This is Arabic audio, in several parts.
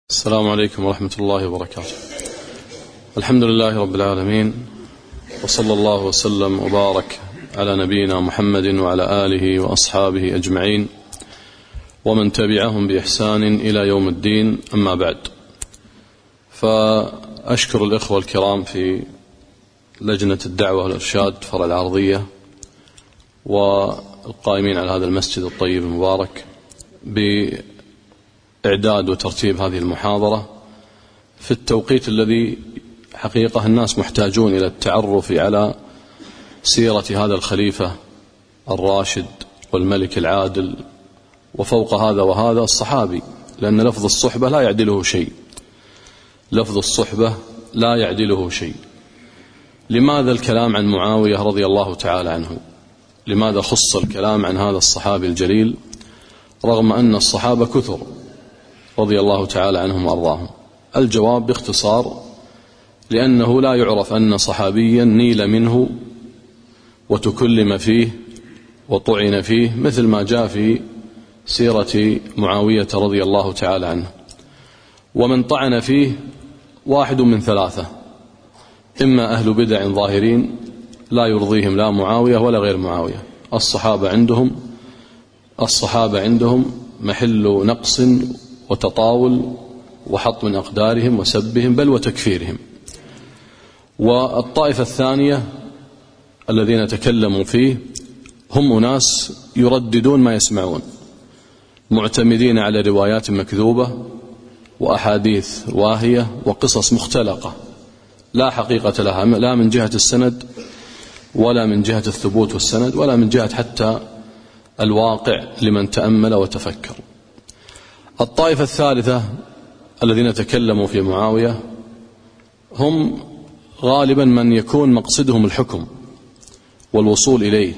السلام عليكم ورحمة الله وبركاته. الحمد لله رب العالمين، وصلى الله وسلم وبارك على نبينا محمد وعلى آله وأصحابه أجمعين ومن تبعهم بإحسان إلى يوم الدين. أما بعد، فأشكر الإخوة الكرام في لجنة الدعوة والإرشاد فرع العرضية والقائمين على هذا المسجد الطيب المبارك بإعداد وترتيب هذه المحاضرة في التوقيت الذي حقيقة الناس محتاجون إلى التعرف على سيرة هذا الخليفة الراشد والملك العادل، وفوق هذا وهذا الصحابي، لأن لفظ الصحبة لا يعدله شيء. لفظ الصحبة لا يعدله شيء. لماذا الكلام عن معاوية رضي الله تعالى عنه؟ لماذا خص الكلام عن هذا الصحابي الجليل رغم أن الصحابة كثر رضي الله تعالى عنهم وأرضاهم؟ الجواب باختصار: لأنه لا يعرف أن صحابيا نيل منه وتكلم فيه وطعن فيه مثل ما جاء في سيرة معاوية رضي الله تعالى عنه. ومن طعن فيه واحد من ثلاثة: إما أهل بدع ظاهرين لا يرضيهم لا معاوية ولا غير معاوية. الصحابة عندهم محل نقص وتطاول وحط من أقدارهم وسبهم بل وتكفيرهم. والطائفة الثانية الذين تكلموا فيه هم أناس يرددون ما يسمعون، معتمدين على روايات مكذوبة وأحاديث واهية وقصص مختلقة لا حقيقة لها، لا من جهة السند ولا من جهة الثبوت والسند ولا من جهة حتى الواقع لمن تأمل وتفكر. الطائفة الثالثة الذين تكلموا في معاوية هم غالبا من يكون مقصدهم الحكم والوصول إليه،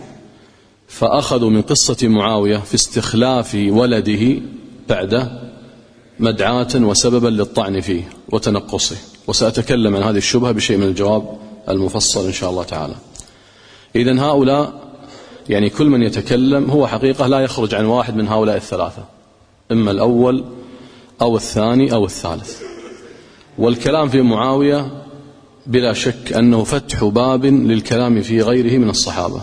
فأخذوا من قصة معاوية في استخلاف ولده بعده مدعاة وسببا للطعن فيه وتنقصه، وسأتكلم عن هذه الشبهة بشيء من الجواب المفصل إن شاء الله تعالى. إذن هؤلاء يعني كل من يتكلم هو حقيقة لا يخرج عن واحد من هؤلاء الثلاثة، إما الأول أو الثاني أو الثالث. والكلام في معاوية بلا شك أنه فتح باب للكلام في غيره من الصحابة،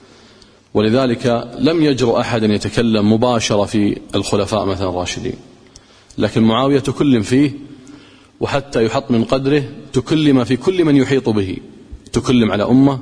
ولذلك لم يجرؤ أحد أن يتكلم مباشرة في الخلفاء مثلا الراشدين، لكن معاوية تكلم فيه، وحتى يحط من قدره تكلم في كل من يحيط به. تكلم على أمة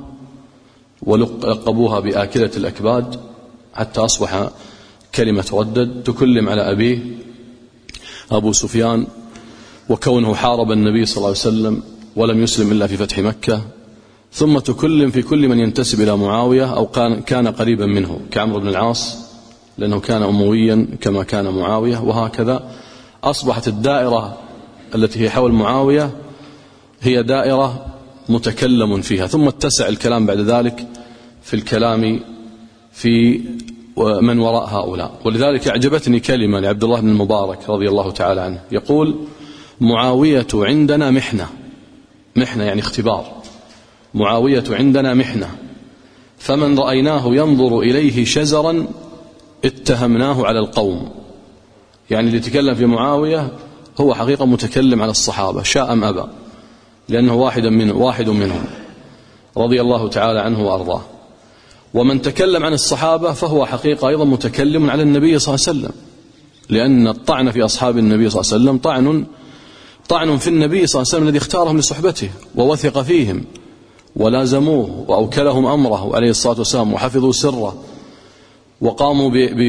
ولقبوها بآكلة الأكباد حتى أصبح كلمة ردد. تكلم على أبيه أبو سفيان وكونه حارب النبي صلى الله عليه وسلم ولم يسلم إلا في فتح مكة. ثم تكلم في كل من ينتسب إلى معاوية أو كان قريبا منه كعمرو بن العاص لأنه كان أمويا كما كان معاوية، وهكذا أصبحت الدائرة التي هي حول معاوية هي دائرة متكلم فيها. ثم اتسع الكلام بعد ذلك في الكلام في من وراء هؤلاء. ولذلك أعجبتني كلمة لعبد الله بن المبارك رضي الله تعالى عنه، يقول: معاوية عندنا محنة. محنة يعني اختبار. معاوية عندنا محنة، فمن رأيناه ينظر إليه شزرا اتهمناه على القوم. يعني اللي يتكلم في معاوية هو حقيقة متكلم على الصحابة شاء أم أبى، لأنه واحد منهم رضي الله تعالى عنه وأرضاه. ومن تكلم عن الصحابة فهو حقيقة أيضا متكلم على النبي صلى الله عليه وسلم، لأن الطعن في أصحاب النبي صلى الله عليه وسلم طعن في النبي صلى الله عليه وسلم الذي اختارهم لصحبته ووثق فيهم ولازموه وأوكلهم أمره عليه الصلاة والسلام وحفظوا سره وقاموا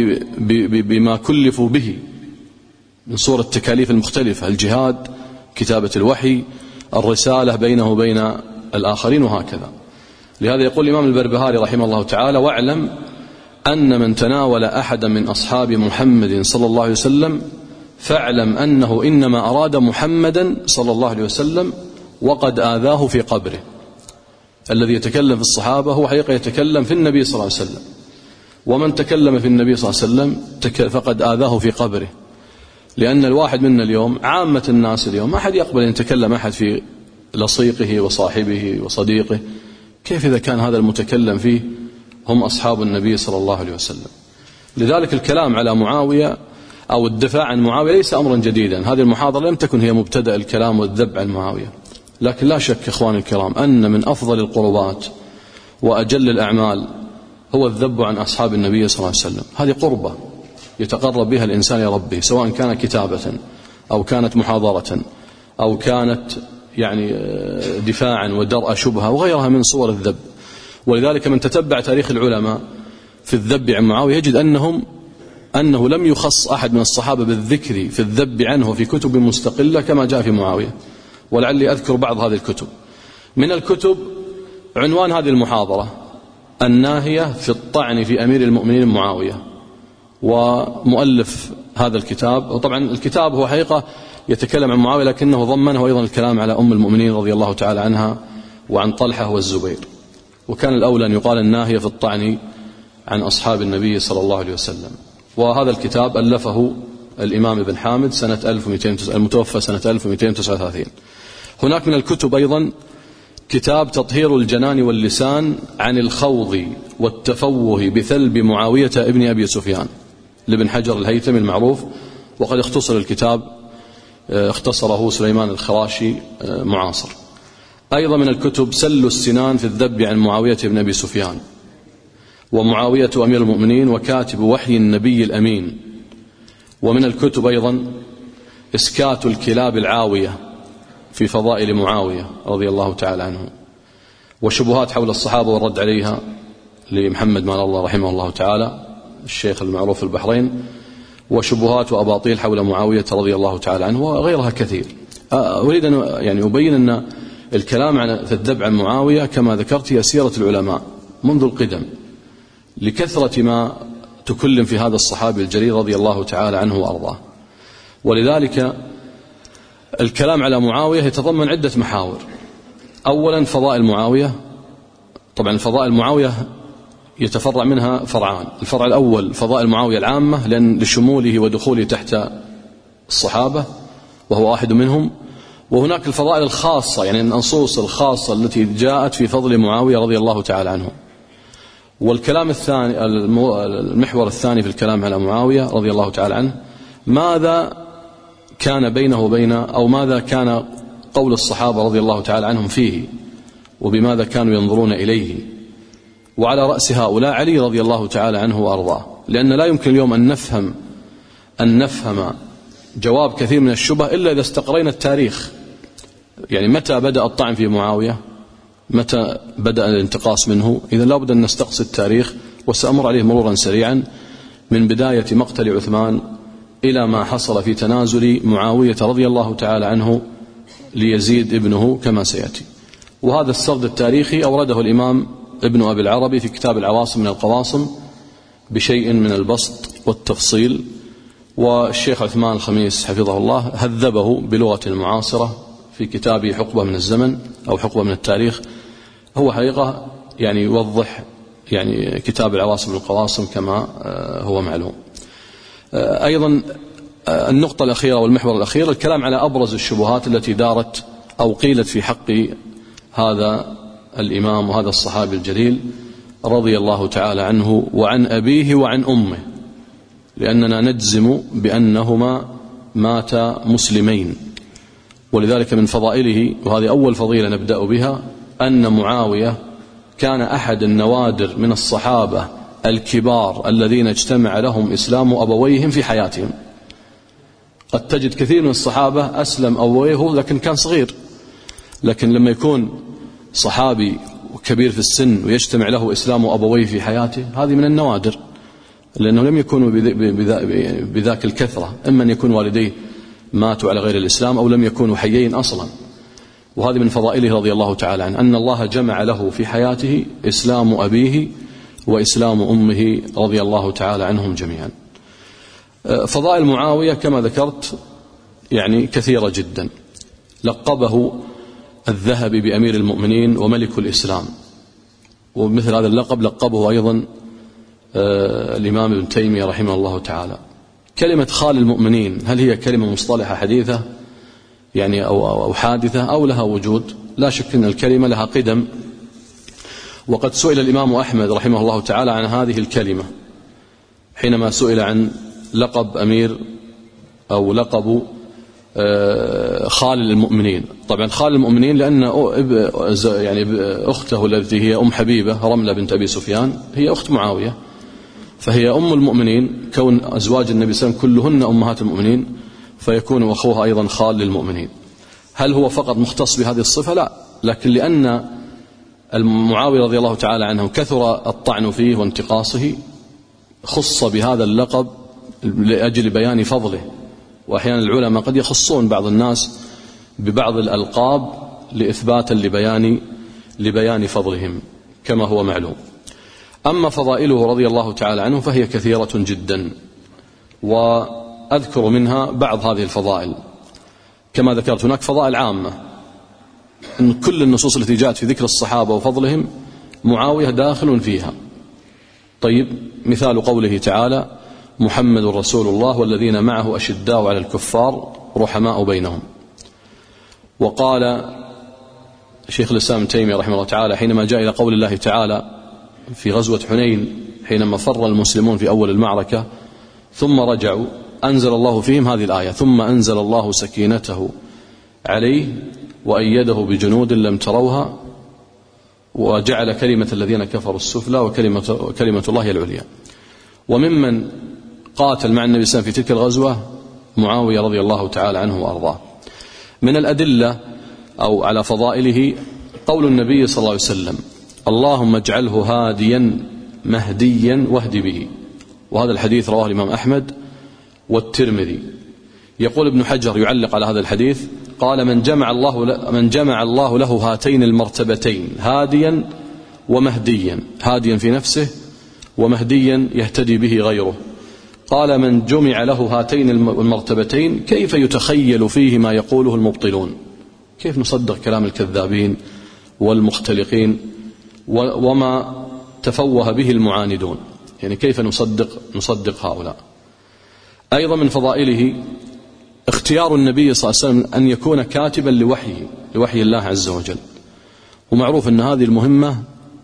بما كلفوا به من صورة التكاليف المختلفة: الجهاد، كتابة الوحي، الرسالة بينه وبين الآخرين، وهكذا. لهذا يقول الإمام البربهاري رحمه الله تعالى: واعلم أن من تناول أحدا من أصحاب محمد صلى الله عليه وسلم فاعلم أنه إنما أراد محمدا صلى الله عليه وسلم وقد آذاه في قبره. الذي يتكلم في الصحابة هو حقيقة يتكلم في النبي صلى الله عليه وسلم، ومن تكلم في النبي صلى الله عليه وسلم فقد آذاه في قبره. لأن الواحد منا اليوم، عامة الناس اليوم، ما أحد يقبل أن يتكلم أحد في لصيقه وصاحبه وصديقه، كيف إذا كان هذا المتكلم فيه هم أصحاب النبي صلى الله عليه وسلم؟ لذلك الكلام على معاوية أو الدفاع عن معاوية ليس أمرا جديدا. هذه المحاضرة لم تكن هي مبتدأ الكلام والذب عن معاوية، لكن لا شك إخواني الكرام أن من أفضل القربات وأجل الأعمال هو الذب عن أصحاب النبي صلى الله عليه وسلم. هذه قربة يتقرب بها الإنسان إلى ربه، سواء كان كتابة أو كانت محاضرة أو كانت يعني دفاعا ودرء شبهة وغيرها من صور الذب. ولذلك من تتبع تاريخ العلماء في الذب عن معاوية يجد أنه لم يخص أحد من الصحابة بالذكر في الذب عنه في كتب مستقلة كما جاء في معاوية. ولعلي أذكر بعض هذه الكتب. من الكتب عنوان هذه المحاضرة الناهية في الطعن في أمير المؤمنين معاوية، ومؤلف هذا الكتاب، وطبعا الكتاب هو حقيقة يتكلم عن معاوية لكنه ضمنه أيضا الكلام على أم المؤمنين رضي الله تعالى عنها وعن طلحة والزبير، وكان الأولى أن يقال الناهية في الطعن عن أصحاب النبي صلى الله عليه وسلم. وهذا الكتاب ألفه الإمام ابن حامد سنة 1200 المتوفى سنة 1239. هناك من الكتب أيضا كتاب تطهير الجنان واللسان عن الخوض والتفوه بثلب معاوية ابن أبي سفيان لابن حجر الهيثمي المعروف، وقد اختصر الكتاب اختصره سليمان الخراشي معاصر. أيضا من الكتب سل السنان في الذب عن معاوية بن أبي سفيان، ومعاوية أمير المؤمنين وكاتب وحي النبي الأمين. ومن الكتب أيضا إسكات الكلاب العاوية في فضائل معاوية رضي الله تعالى عنه، وشبهات حول الصحابة والرد عليها لمحمد مال الله رحمه الله تعالى الشيخ المعروف في البحرين، وشبهات وأباطيل حول معاوية رضي الله تعالى عنه وغيرها كثير. أريد أن يعني أبين أن الكلام في الذب عن معاوية كما ذكرت هي سيرة العلماء منذ القدم، لكثرة ما تكلم في هذا الصحابي الجليل رضي الله تعالى عنه وأرضاه. ولذلك الكلام على معاوية يتضمن عدة محاور. أولا فضائل معاوية. طبعا فضائل معاوية يتفرع منها فرعان. الفرع الأول فضائل معاوية العامة لشموله ودخوله تحت الصحابة وهو واحد منهم، وهناك الفضائل الخاصة يعني النصوص الخاصة التي جاءت في فضل معاوية رضي الله تعالى عنه. والكلام الثاني المحور الثاني في الكلام على معاوية رضي الله تعالى عنه ماذا كان بينه وبينه أو ماذا كان قول الصحابة رضي الله تعالى عنهم فيه وبماذا كانوا ينظرون إليه. وعلى رأس هؤلاء علي رضي الله تعالى عنه وأرضاه، لأن لا يمكن اليوم أن نفهم جواب كثير من الشبه إلا إذا استقرينا التاريخ. يعني متى بدأ الطعن في معاوية، متى بدأ الانتقاص منه، إذا لا بد أن نستقصي التاريخ، وسأمر عليه مرورا سريعا من بداية مقتل عثمان إلى ما حصل في تنازل معاوية رضي الله تعالى عنه ليزيد ابنه كما سيأتي. وهذا السرد التاريخي أورده الإمام ابن أبي العربي في كتاب العواصم من القواصم بشيء من البسط والتفصيل، والشيخ عثمان الخميس حفظه الله هذبه بلغة المعاصرة في كتابه حقبة من الزمن أو حقبة من التاريخ. هو حقيقة يعني يوضح يعني كتاب العواصم من القواصم كما هو معلوم. أيضا النقطة الأخيرة والمحور الأخير الكلام على أبرز الشبهات التي دارت أو قيلت في حق هذا الإمام وهذا الصحابي الجليل رضي الله تعالى عنه وعن أبيه وعن أمه، لأننا نجزم بأنهما ماتا مسلمين. ولذلك من فضائله، وهذه أول فضيلة نبدأ بها، أن معاوية كان أحد النوادر من الصحابة الكبار الذين اجتمع لهم إسلام أبويهم في حياتهم. قد تجد كثير من الصحابة أسلم أبويه لكن كان صغير، لكن لما يكون صحابي كبير في السن ويجتمع له إسلام أبويه في حياته هذه من النوادر، لأنه لم يكونوا بذاك الكثرة، إما أن يكون والديه ماتوا على غير الإسلام أو لم يكونوا حيين أصلا. وهذه من فضائله رضي الله تعالى عنه أن الله جمع له في حياته إسلام أبيه وإسلام أمه رضي الله تعالى عنهم جميعا. فضائل معاوية كما ذكرت يعني كثيرة جدا. لقبه الذهبي بأمير المؤمنين وملك الإسلام، ومثل هذا اللقب لقبه أيضا الإمام ابن تيمية رحمه الله تعالى. كلمة خال المؤمنين هل هي كلمة مصطلحة حديثة يعني أو حادثة أو لها وجود؟ لا شك أن الكلمة لها قدم، وقد سئل الإمام أحمد رحمه الله تعالى عن هذه الكلمة حينما سئل عن لقب أمير أو لقب خال المؤمنين. طبعا خال المؤمنين لأن يعني أخته التي هي أم حبيبة رملة بنت أبي سفيان هي أخت معاوية، فهي أم المؤمنين، كون أزواج النبي صلى الله عليه وسلم كلهن أمهات المؤمنين فيكون أخوها أيضا خال للمؤمنين. هل هو فقط مختص بهذه الصفة؟ لا، لكن لأن المعاوية رضي الله تعالى عنه كثر الطعن فيه وانتقاصه خص بهذا اللقب لأجل بيان فضله. وأحيانا العلماء قد يخصون بعض الناس ببعض الألقاب لإثباتا لبيان فضلهم كما هو معلوم. أما فضائله رضي الله تعالى عنه فهي كثيرة جدا، وأذكر منها بعض هذه الفضائل. كما ذكرت هناك فضائل عامة، إن كل النصوص التي جاءت في ذكر الصحابة وفضلهم معاوية داخل فيها. طيب، مثال قوله تعالى: محمد رسول الله والذين معه أشداء على الكفار رحماء بينهم. وقال شيخ الإسلام ابن تيمية رحمه الله تعالى حينما جاء إلى قول الله تعالى في غزوة حنين حينما فر المسلمون في أول المعركة ثم رجعوا، أنزل الله فيهم هذه الآية: ثم أنزل الله سكينته عليه وأيده بجنود لم تروها وجعل كلمة الذين كفروا السفلى وكلمة الله العليا. وممن قاتل مع النبي صلى الله عليه وسلم في تلك الغزوة معاوية رضي الله تعالى عنه وأرضاه. من الأدلة أو على فضائله قول النبي صلى الله عليه وسلم: اللهم اجعله هاديا مهديا واهد به. وهذا الحديث رواه الإمام أحمد والترمذي. يقول ابن حجر يعلق على هذا الحديث قال: من جمع الله له هاتين المرتبتين هاديا ومهديا، هاديا في نفسه ومهديا يهتدي به غيره. قال: من جمع له هاتين المرتبتين كيف يتخيل فيه ما يقوله المبطلون؟ كيف نصدق كلام الكذابين والمختلقين وما تفوه به المعاندون؟ يعني كيف نصدق هؤلاء؟ أيضا من فضائله اختيار النبي صلى الله عليه وسلم أن يكون كاتبا لوحي الله عز وجل. ومعروف أن هذه المهمة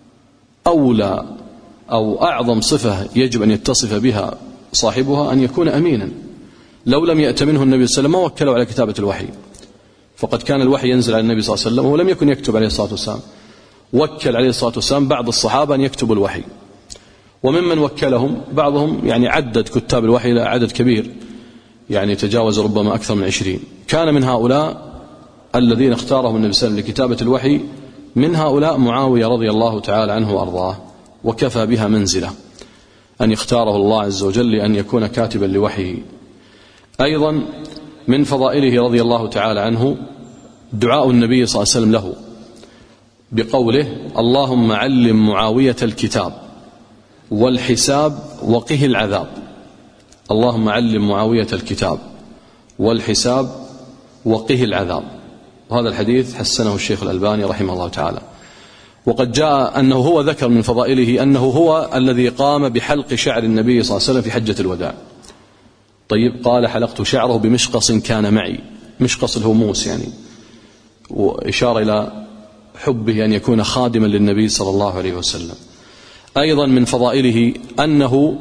أولى أو أعظم صفة يجب أن يتصف بها صاحبها أن يكون أمينا. لو لم يأتمنه النبي صلى الله عليه وسلم ما وكله على كتابة الوحي، فقد كان الوحي ينزل على النبي صلى الله عليه وسلم ولم يكن يكتب عليه الصلاة والسلام. وكل عليه الصلاة والسلام بعض الصحابة أن يكتبوا الوحي، وممن وكلهم بعضهم يعني عدد كتاب الوحي إلى عدد كبير، يعني تجاوز ربما أكثر من 20. كان من هؤلاء الذين اختارهم النبي صلى الله عليه وسلم لكتابة الوحي من هؤلاء معاوية رضي الله تعالى عنه وأرضاه، وكفى بها منزلة أن يختاره الله عز وجل لأن يكون كاتبا لوحيه. أيضا من فضائله رضي الله تعالى عنه دعاء النبي صلى الله عليه وسلم له بقوله: اللهم علم معاوية الكتاب والحساب وقه العذاب. اللهم علم معاوية الكتاب والحساب وقه العذاب. وهذا الحديث حسنه الشيخ الألباني رحمه الله تعالى. وقد جاء أنه هو ذكر من فضائله أنه هو الذي قام بحلق شعر النبي صلى الله عليه وسلم في حجة الوداع. طيب، قال: حلقت شعره بمشقص كان معي. مشقص الهموس يعني، وإشارة إلى حبه أن يكون خادما للنبي صلى الله عليه وسلم. أيضا من فضائله أنه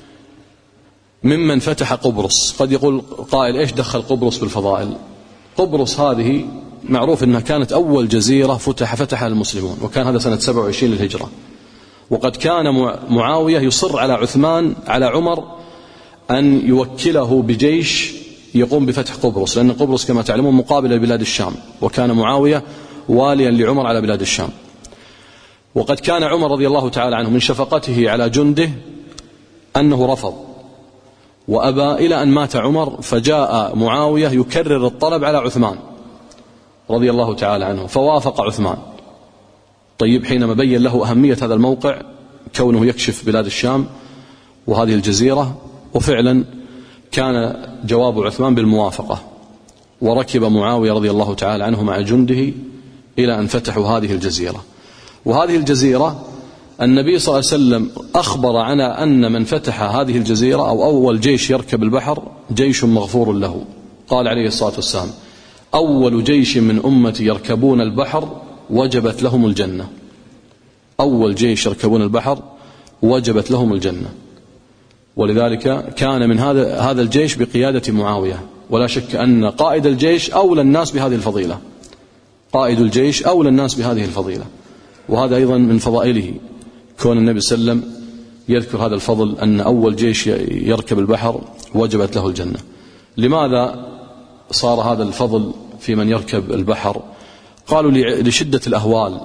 ممن فتح قبرص. قد يقول قائل: إيش دخل قبرص بالفضائل؟ قبرص هذه معروف أنها كانت أول جزيرة فتحها المسلمون، وكان هذا سنة 27 للهجرة. وقد كان معاوية يصر على عمر أن يوكله بجيش يقوم بفتح قبرص، لأن قبرص كما تعلمون مقابلة لبلاد الشام، وكان معاوية واليا لعمر على بلاد الشام. وقد كان عمر رضي الله تعالى عنه من شفقته على جنده أنه رفض وأبى إلى أن مات عمر، فجاء معاوية يكرر الطلب على عثمان رضي الله تعالى عنه فوافق عثمان. طيب، حينما بين له أهمية هذا الموقع كونه يكشف بلاد الشام وهذه الجزيرة، وفعلا كان جواب عثمان بالموافقة، وركب معاوية رضي الله تعالى عنه مع جنده إلى أن فتحوا هذه الجزيرة. وهذه الجزيرة النبي صلى الله عليه وسلم أخبر عن أن من فتح هذه الجزيرة أو أول جيش يركب البحر جيش مغفور له. قال عليه الصلاة والسلام: أول جيش من أمتي يركبون البحر وجبت لهم الجنة. أول جيش يركبون البحر وجبت لهم الجنة. ولذلك كان من هذا الجيش بقيادة معاوية، ولا شك أن قائد الجيش أولى الناس بهذه الفضيلة، قائد الجيش أولى الناس بهذه الفضيلة. وهذا أيضا من فضائله، كون النبي صلى الله عليه وسلم يذكر هذا الفضل، أن أول جيش يركب البحر وجبت له الجنة. لماذا صار هذا الفضل في من يركب البحر؟ قالوا لشدة الأهوال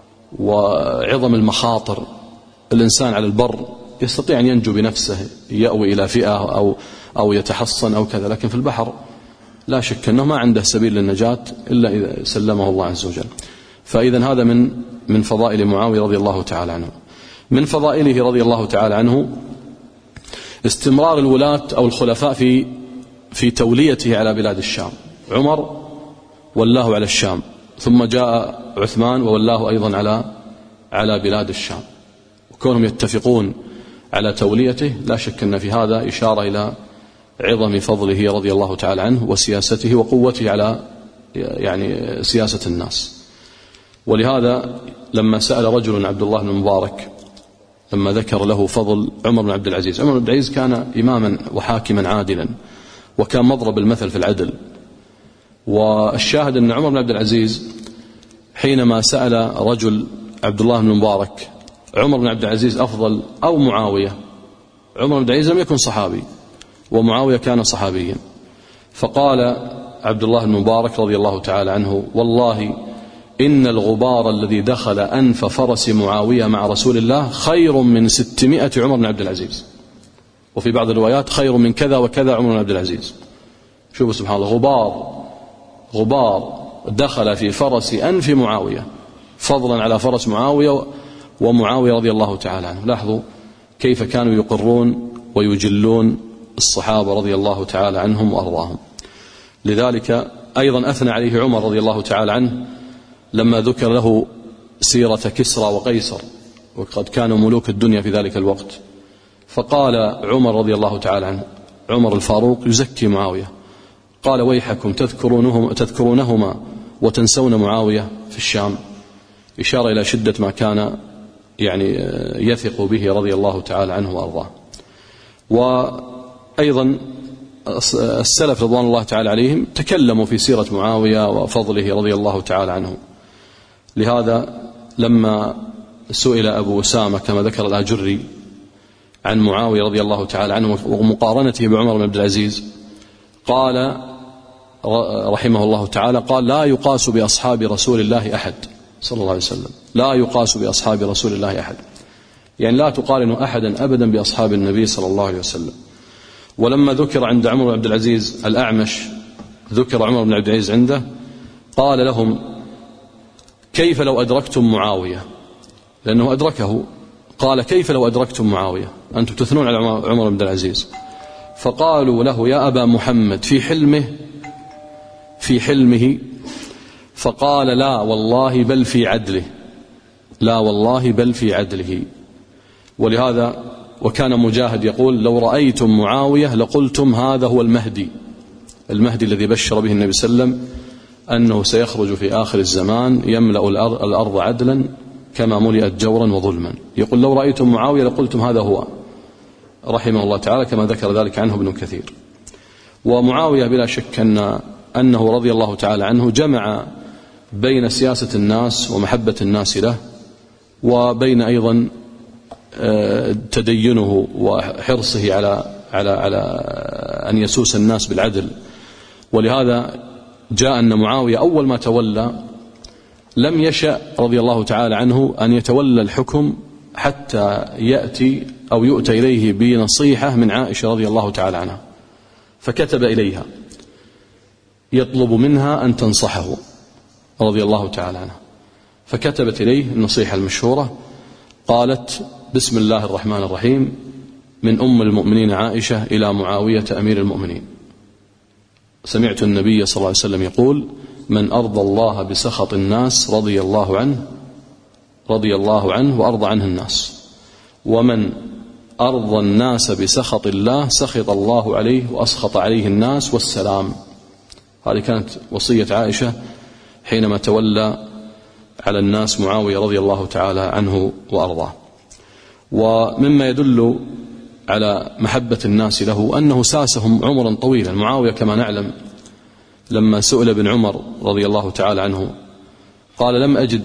وعظم المخاطر. الإنسان على البر يستطيع أن ينجو بنفسه، يأوي إلى فئة أو يتحصن أو كذا، لكن في البحر لا شك أنه ما عنده سبيل للنجاة إلا إذا سلمه الله عز وجل. فإذا هذا من فضائل معاوية رضي الله تعالى عنه. من فضائله رضي الله تعالى عنه استمرار الولاة أو الخلفاء في توليته على بلاد الشام. عمر ولاه على الشام، ثم جاء عثمان وولاه أيضا على بلاد الشام، وكونهم يتفقون على توليته لا شك أن في هذا إشارة إلى عظم فضله رضي الله تعالى عنه وسياسته وقوته على يعني سياسة الناس. ولهذا لما سأل رجل عبد الله بن المبارك لما ذكر له فضل عمر بن عبد العزيز، عمر بن عبد العزيز كان إماما وحاكما عادلا، وكان مضرب المثل في العدل. والشاهد أن عمر بن عبد العزيز حينما سأل رجل عبد الله بن المبارك عمر بن عبد العزيز أفضل أو معاوية، عمر بن عبد العزيز لم يكن صحابي ومعاوية كان صحابيا، فقال عبد الله بن المبارك رضي الله تعالى عنه: والله إن الغبار الذي دخل أنف فرس معاوية مع رسول الله خير من 600 عمر بن عبد العزيز، وفي بعض الروايات خير من كذا وكذا عمر بن عبد العزيز. شوفوا سبحان الله، غبار دخل في فرس أنف معاوية، فضلا على فرس معاوية ومعاوية رضي الله تعالى عنه. لاحظوا كيف كانوا يقرون ويجلون الصحابة رضي الله تعالى عنهم وأرضاهم. لذلك أيضا أثنى عليه عمر رضي الله تعالى عنه لما ذكر له سيرة كسرى وقيصر، وقد كانوا ملوك الدنيا في ذلك الوقت، فقال عمر رضي الله تعالى عنه، عمر الفاروق يزكي معاوية، قال: ويحكم تذكرونهما وتنسون معاوية في الشام، إشارة إلى شدة ما كان يعني يثق به رضي الله تعالى عنه وأرضاه. وأيضا السلف رضوان الله تعالى عليهم تكلموا في سيرة معاوية وفضله رضي الله تعالى عنه. لهذا لما سئل أبو أسامة كما ذكر الآجري عن معاوية رضي الله تعالى عنه ومقارنته بعمر بن عبد العزيز، قال رحمه الله تعالى: قال: لا يقاس بأصحاب رسول الله أحد صلى الله عليه وسلم، لا يقاس بأصحاب رسول الله أحد، يعني لا تقارن أحدا أبدا بأصحاب النبي صلى الله عليه وسلم. ولما ذكر عند عمر بن عبد العزيز الأعمش، ذكر عمر بن عبد العزيز عنده، قال لهم: كيف لو أدركتم معاوية؟ لأنه أدركه، قال: كيف لو أدركتم معاوية؟ أنتم تثنون على عمر بن عبد العزيز. فقالوا له: يا أبا محمد في حلمه، فقال: لا والله بل في عدله، لا والله بل في عدله. ولهذا وكان مجاهد يقول: لو رأيتم معاوية لقلتم هذا هو المهدي الذي بشر به النبي صلى الله عليه وسلم أنه سيخرج في آخر الزمان يملأ الأرض عدلا كما ملئت جورا وظلما. يقول: لو رأيتم معاوية لقلتم هذا هو، رحمه الله تعالى، كما ذكر ذلك عنه ابن كثير. ومعاوية بلا شك أنه رضي الله تعالى عنه جمع بين سياسة الناس ومحبة الناس له، وبين أيضا تدينه وحرصه على أن يسوس الناس بالعدل. ولهذا جاء أن معاوية أول ما تولى لم يشأ رضي الله تعالى عنه أن يتولى الحكم حتى يأتي أو يؤتى إليه بنصيحة من عائشة رضي الله تعالى عنها، فكتب إليها يطلب منها أن تنصحه رضي الله تعالى عنها، فكتبت إليه النصيحة المشهورة، قالت: بسم الله الرحمن الرحيم، من أم المؤمنين عائشة إلى معاوية أمير المؤمنين، سمعت النبي صلى الله عليه وسلم يقول: من أرضى الله بسخط الناس رضي الله عنه وأرضى عنه الناس، ومن أرضى الناس بسخط الله سخط الله عليه وأسخط عليه الناس، والسلام. هذه كانت وصية عائشة حينما تولى على الناس معاوية رضي الله تعالى عنه وأرضاه. ومما يدل على محبة الناس له أنه ساسهم عمرا طويلا. معاوية كما نعلم لما سئل ابن عمر رضي الله تعالى عنه قال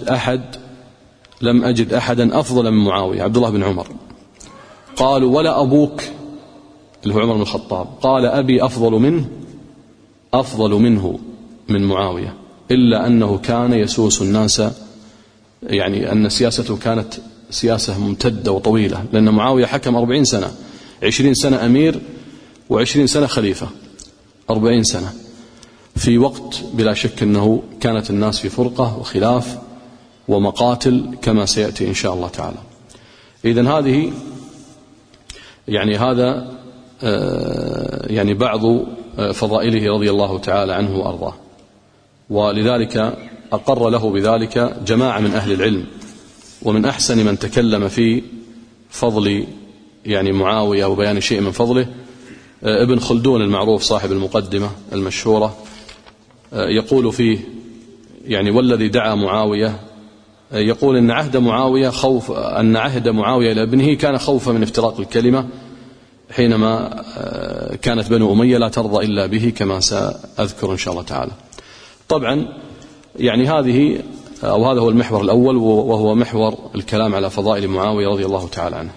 لم أجد أحدا أفضل من معاوية، عبد الله بن عمر. قالوا ولا أبوك اللي هو عمر بن الخطاب؟ قال أبي أفضل منه من معاوية، إلا أنه كان يسوس الناس، يعني أن سياسته كانت سياسة ممتدة وطويلة، لأن معاوية حكم 40 سنة، 20 سنة أمير و20 سنة خليفة، 40 سنة في وقت بلا شك أنه كانت الناس في فرقة وخلاف ومقاتل كما سيأتي إن شاء الله تعالى. إذن هذه يعني هذا يعني بعض فضائله رضي الله تعالى عنه وأرضاه، ولذلك أقر له بذلك جماعة من أهل العلم. ومن أحسن من تكلم في فضل يعني معاوية وبيان شيء من فضله ابن خلدون المعروف صاحب المقدمة المشهورة، يقول فيه يعني والذي دعا معاوية، يقول أن عهد معاوية إلى ابنه كان خوفا من افتراق الكلمة حينما كانت بنو أمية لا ترضى إلا به، كما سأذكر إن شاء الله تعالى. طبعا يعني هذا هو المحور الأول، وهو محور الكلام على فضائل معاوية رضي الله تعالى عنه.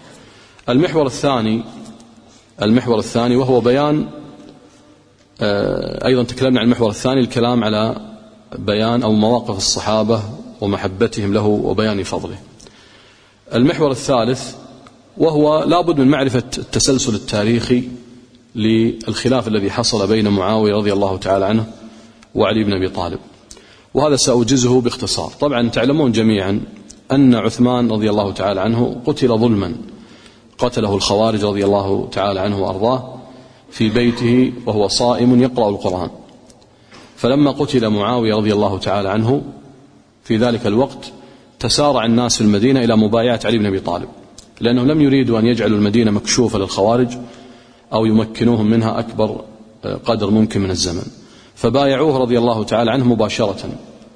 المحور الثاني وهو بيان، أيضا تكلمنا عن المحور الثاني، الكلام على بيان أو مواقف الصحابة ومحبتهم له وبيان فضله. المحور الثالث وهو لابد من معرفة التسلسل التاريخي للخلاف الذي حصل بين معاوية رضي الله تعالى عنه وعلي بن أبي طالب، وهذا سأوجزه باختصار. طبعا تعلمون جميعا أن عثمان رضي الله تعالى عنه قتل ظلما، قتله الخوارج رضي الله تعالى عنه وأرضاه في بيته وهو صائم يقرأ القرآن. فلما قتل معاوية رضي الله تعالى عنه في ذلك الوقت تسارع الناس في المدينة إلى مبايعة علي بن أبي طالب، لأنهم لم يريدوا أن يجعلوا المدينة مكشوفة للخوارج أو يمكنوهم منها أكبر قدر ممكن من الزمن، فبايعوه رضي الله تعالى عنه مباشرة،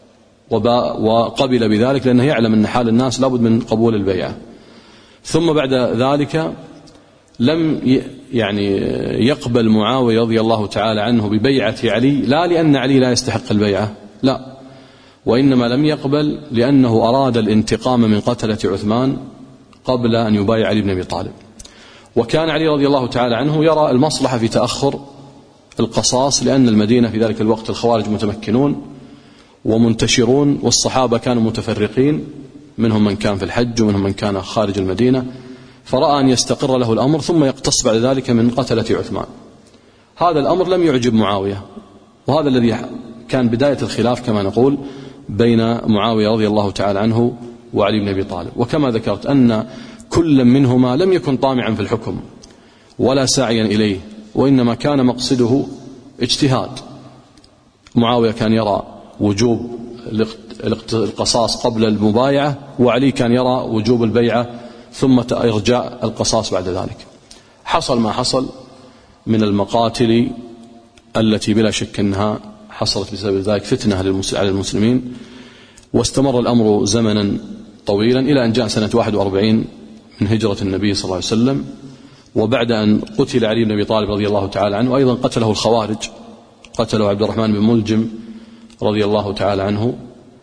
وقبل بذلك لأنه يعلم أن حال الناس لابد من قبول البيعة. ثم بعد ذلك لم يعني يقبل معاوية رضي الله تعالى عنه ببيعة علي، لا لأن علي لا يستحق البيعة، لا، وإنما لم يقبل لأنه أراد الانتقام من قتلة عثمان قبل أن يبايع علي بن أبي طالب. وكان علي رضي الله تعالى عنه يرى المصلحة في تأخر القصاص، لأن المدينة في ذلك الوقت الخوارج متمكنون ومنتشرون، والصحابة كانوا متفرقين، منهم من كان في الحج ومنهم من كان خارج المدينة، فرأى أن يستقر له الأمر ثم يقتص بعد ذلك من قتلة عثمان. هذا الأمر لم يعجب معاوية، وهذا الذي كان بداية الخلاف كما نقول بين معاوية رضي الله تعالى عنه وعلي بن أبي طالب. وكما ذكرت أن كل منهما لم يكن طامعا في الحكم ولا ساعيا إليه، وإنما كان مقصده اجتهاد. معاوية كان يرى وجوب القصاص قبل المبايعة، وعلي كان يرى وجوب البيعة ثم إرجاء القصاص بعد ذلك. حصل ما حصل من المقاتل التي بلا شك أنها حصلت بسبب ذلك فتنة على المسلمين، واستمر الأمر زمنا طويلا إلى أن جاء سنة 41 من هجرة النبي صلى الله عليه وسلم. وبعد أن قتل علي بن أبي طالب رضي الله تعالى عنه أيضا قتله الخوارج، قتله عبد الرحمن بن ملجم رضي الله تعالى عنه،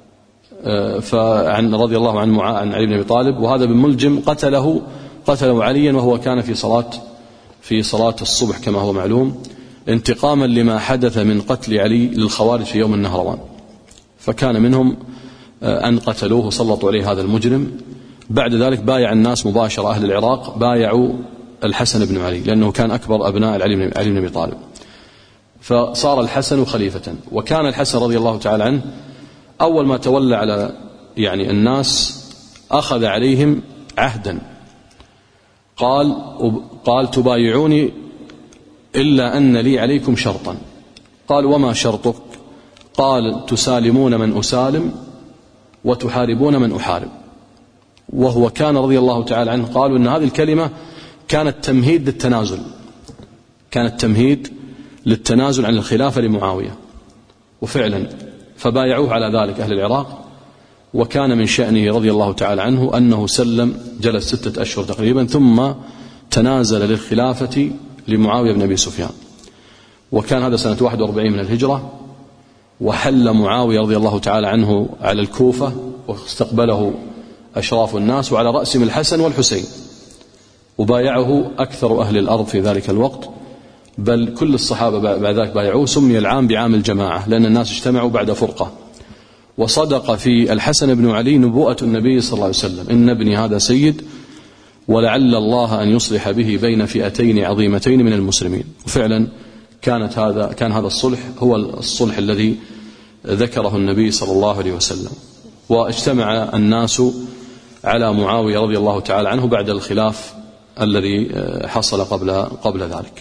رضي الله عن علي بن أبي طالب، وهذا بن ملجم قتله عليا وهو كان في صلاة الصبح كما هو معلوم، انتقاما لما حدث من قتل علي للخوارج في يوم النهروان. فكان منهم أن قتلوه وسلطوا عليه هذا المجرم. بعد ذلك بايع الناس مباشرة، أهل العراق بايعوا الحسن بن علي لأنه كان أكبر أبناء علي بن أبي طالب، فصار الحسن خليفة. وكان الحسن رضي الله تعالى عنه أول ما تولى على يعني الناس أخذ عليهم عهدا، قال تبايعوني إلا أن لي عليكم شرطا. قال وما شرطك؟ قال تسالمون من أسالم وتحاربون من أحارب. وهو كان رضي الله تعالى عنه قالوا أن هذه الكلمة كانت تمهيد للتنازل، كانت تمهيد للتنازل عن الخلافة لمعاوية، وفعلا فبايعوه على ذلك أهل العراق. وكان من شأنه رضي الله تعالى عنه أنه سلم، جلس 6 أشهر تقريبا، ثم تنازل للخلافة لمعاوية بن أبي سفيان، وكان هذا سنة 41 من الهجرة، وحل معاوية رضي الله تعالى عنه على الكوفة واستقبله أشراف الناس، وعلى رأسهم الحسن والحسين، وبايعه أكثر أهل الأرض في ذلك الوقت، بل كل الصحابة بعد ذلك بايعوه. سمي العام بعام الجماعة لأن الناس اجتمعوا بعد فرقة. وصدق في الحسن بن علي نبوءة النبي صلى الله عليه وسلم: إن ابني هذا سيد ولعل الله أن يصلح به بين فئتين عظيمتين من المسلمين. وفعلا كان هذا الصلح هو الصلح الذي ذكره النبي صلى الله عليه وسلم. واجتمع الناس على معاوية رضي الله تعالى عنه بعد الخلاف الذي حصل قبل ذلك.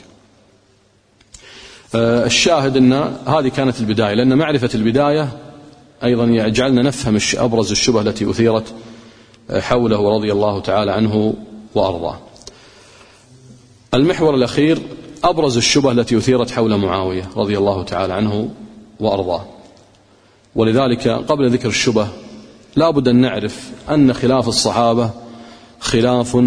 الشاهد أن هذه كانت البداية، لأن معرفة البداية أيضا يجعلنا نفهم أبرز الشبه التي أثيرت حوله رضي الله تعالى عنه وأرضاه. المحور الأخير أبرز الشبه التي أثيرت حول معاوية رضي الله تعالى عنه وأرضاه. ولذلك قبل ذكر الشبه لا بد أن نعرف أن خلاف الصحابة خلاف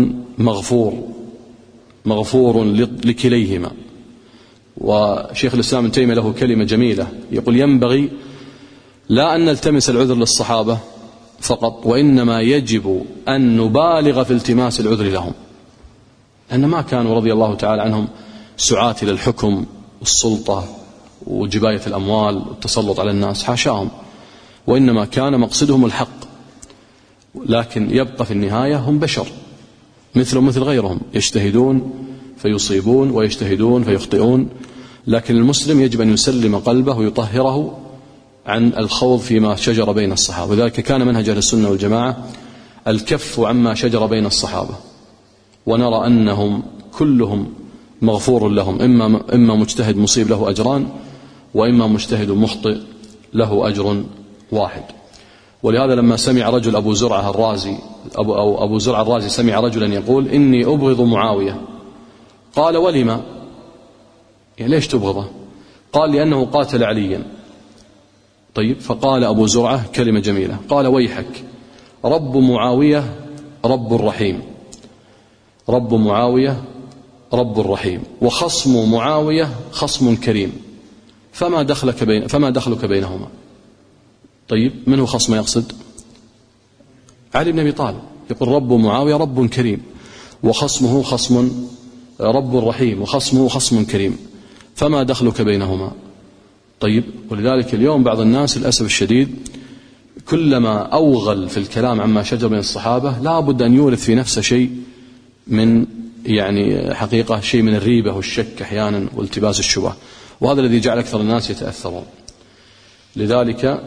مغفور لكليهما. وشيخ الإسلام ابن تيمية له كلمة جميلة يقول: ينبغي لا أن نلتمس العذر للصحابة فقط، وإنما يجب أن نبالغ في التماس العذر لهم، لأن ما كانوا رضي الله تعالى عنهم سعاة إلى الحكم والسلطة وجباية الأموال والتسلط على الناس، حاشاهم، وإنما كان مقصدهم الحق. لكن يبقى في النهاية هم بشر مثل غيرهم، يجتهدون فيصيبون ويجتهدون فيخطئون. لكن المسلم يجب أن يسلم قلبه ويطهره عن الخوض فيما شجر بين الصحابة. وذلك كان منهج أهل السنة والجماعة الكف عما شجر بين الصحابة، ونرى أنهم كلهم مغفور لهم، إما مجتهد مصيب له أجران، وإما مجتهد مخطئ له أجر واحد. ولهذا لما سمع رجل أبو زرعة الرازي سمع رجلا يقول: إني أبغض معاوية. قال: ولما؟ يعني ليش تبغضه؟ قال: لأنه قاتل عليا. طيب، فقال أبو زرعة كلمة جميلة، قال: ويحك، رب معاوية رب رحيم، رب معاوية رب رحيم، وخصم معاوية خصم كريم، فما دخلك بينهما. طيب، من هو خصم يقصد؟ علي بن أبي طالب. يقول: رب معاوية رب كريم، وخصمه خصم رب رحيم، وخصمه خصم كريم، فما دخلك بينهما. طيب، ولذلك اليوم بعض الناس للأسف الشديد كلما أوغل في الكلام عما شجر بين الصحابة لا بد أن يورث في نفسه شيء من حقيقة شيء من الريبة والشك أحيانا والتباس الشبه، وهذا الذي جعل أكثر الناس يتأثرون. لذلك